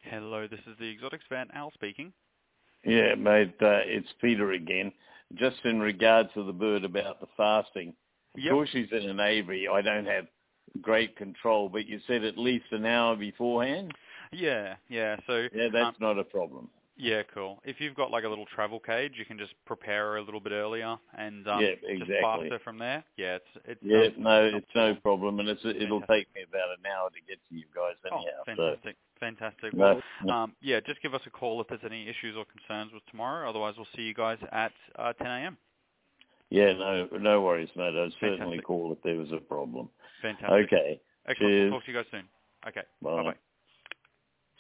Hello, this is the Exotics Van Al speaking. Yeah, mate, it's Peter again. Just in regards to the bird about the fasting, because she's in an aviary, I don't have great control, but you said at least an hour beforehand? Yeah. So yeah, that's not a problem. Yeah, cool. If you've got like a little travel cage, you can just prepare her a little bit earlier and yeah, exactly. just fast her from there. Yeah, it's no problem, and it'll take me about an hour to get to you guys anyhow. Fantastic. Well, just give us a call if there's any issues or concerns with tomorrow. Otherwise, we'll see you guys at 10 a.m. Yeah, no worries, mate. I'd certainly call if there was a problem. Fantastic. Okay. Excellent. Cheers. We'll talk to you guys soon. Okay. Bye. Bye-bye.